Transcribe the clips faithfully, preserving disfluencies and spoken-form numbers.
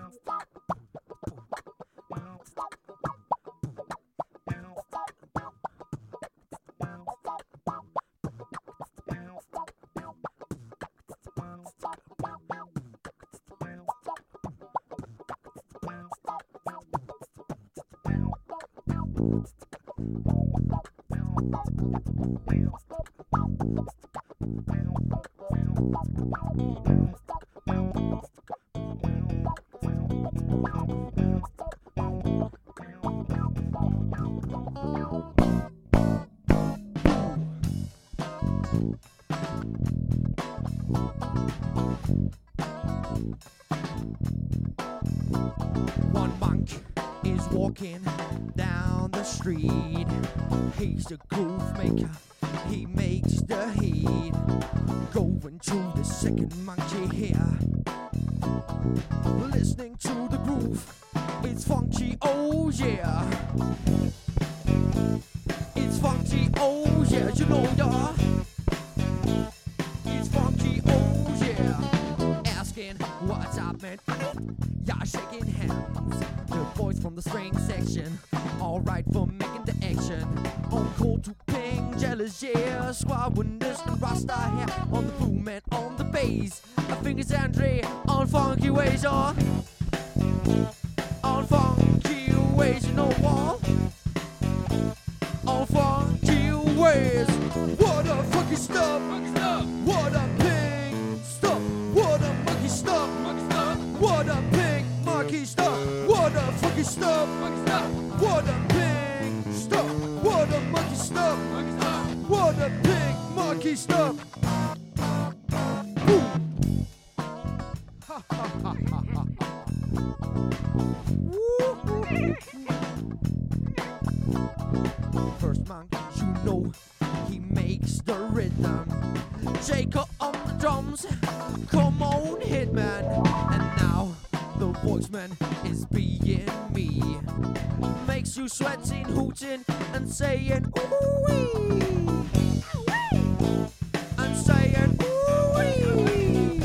One monk is walking down the street. He's the groove maker, he makes the heat. Going to the second monkey here, listening to the groove. It's funky, oh yeah. It's funky, oh yeah. You know ya. It's funky, oh yeah. Asking what's up, man. Y'all shaking hands. The boys from the string section, alright for making the action. On cold to pink, jealous, yeah. Squad witness and Rasta hair. On the boom and on the bass. I think it's Andre on funky ways, on. On funky ways, you know what? On funky ways. What a funky stuff. What a pink stuff. What a monkey stuff. What a pink monkey stuff. What a funky stuff. What a pink stuff. What a monkey stuff. What a pink monkey stuff. Woo. Ha ha ha ha ha. First monk, you know, he makes the rhythm. Jacob on the drums, come on hitman. And now the voiceman is being me. Makes you sweating, hooting, and saying ooh-wee. And saying ooh-wee.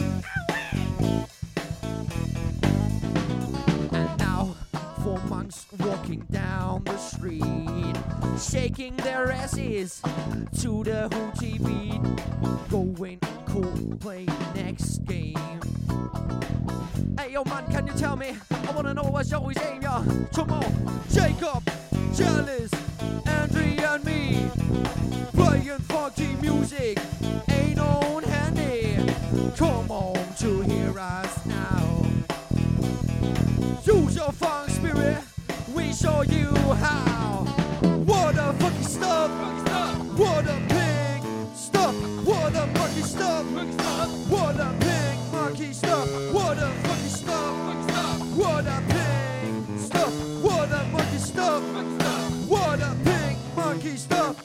And now four monks walking down the street, shaking their asses to the hooty beat. Going cool, play next game. Hey yo man, can you tell me? I wanna know what's always aim, yeah. Come on, Jacob, Jealous, Andre and me, playing funky music, ain't on handy. Come on to hear us now. Use your funk spirit, we show you how. What a funky stuff, what a pink stuff, what a monkey stuff, what a pink monkey stuff, what a funky stuff, what a pink stuff, what a monkey stuff, what a pink monkey stuff.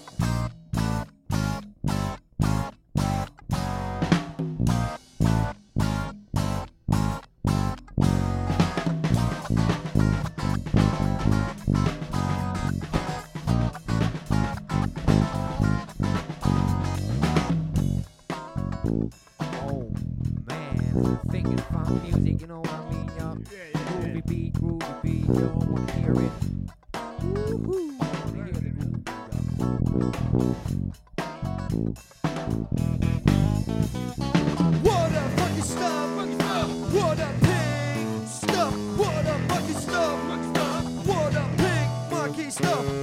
Oh man, thinking funk music, you know what I mean, yo? Yeah, yeah, Groovy yeah. beat, groovy beat, yo, I wanna hear it. Woo-hoo. I wanna hear the groove. What a funky stuff, what a pink stuff, what a monkey stuff, what a pink monkey stuff.